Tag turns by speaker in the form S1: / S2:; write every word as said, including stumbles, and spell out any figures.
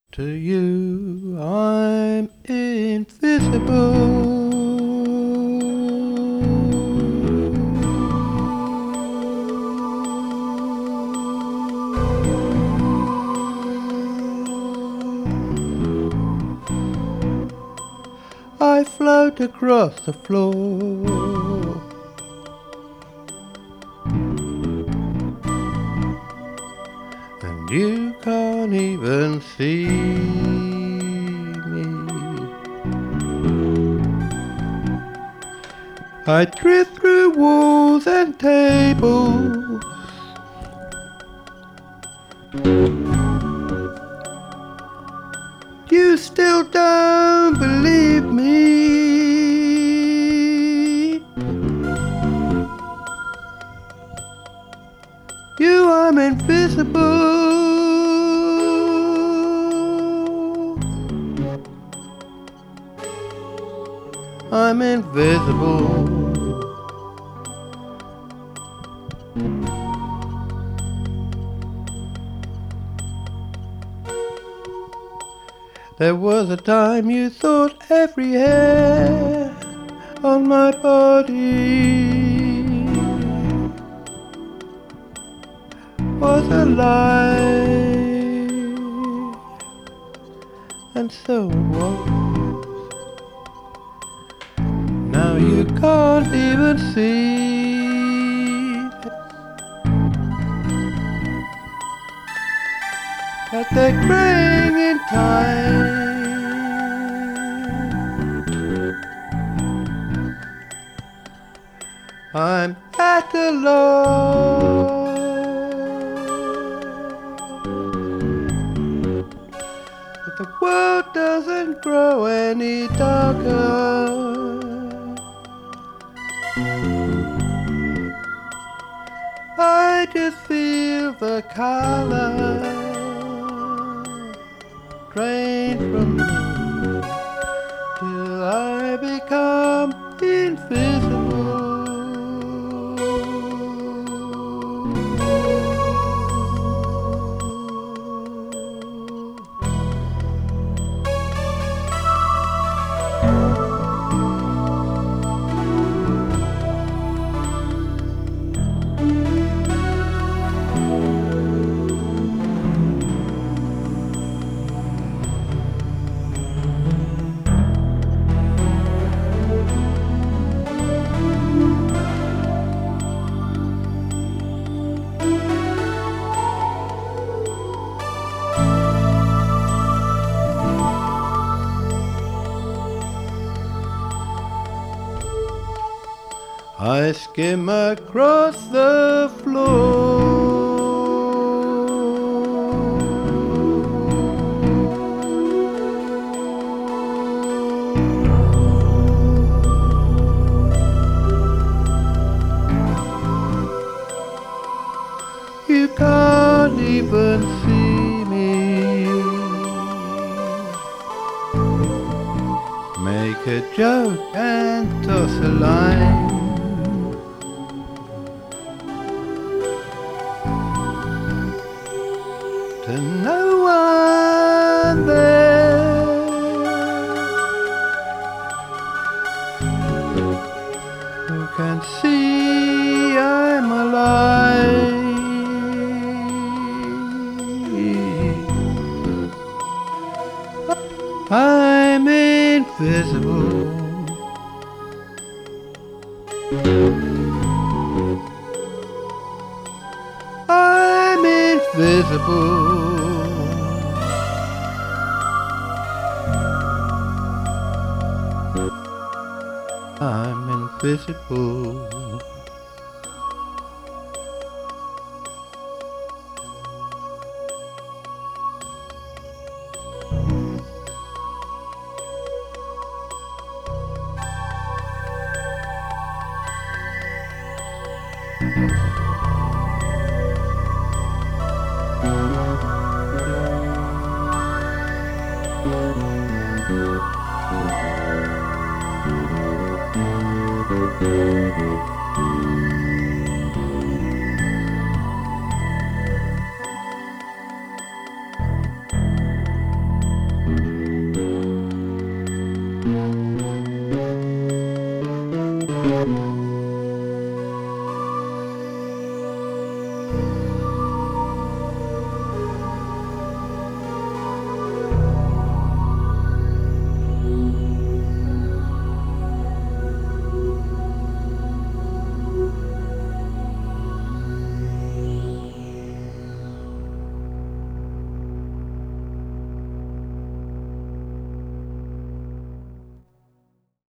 S1: To you, I'm invisible. I float across the floor. And you can't even see me. I drift through walls and tables. You still don't believe me. You, I'm invisible. I'm invisible. There was a time you thought every hair on my body was a lie, and so it was. Now you can't even see that they're graying in time. I'm at a loss. But the world doesn't grow any darker. I just feel the color drain from me till I become invisible. I skim across the floor. You can't even see me. Make a joke and toss a line. To no one there who can see I'm alive. I'm invisible. I'm invisible. I'm invisible. Thank you.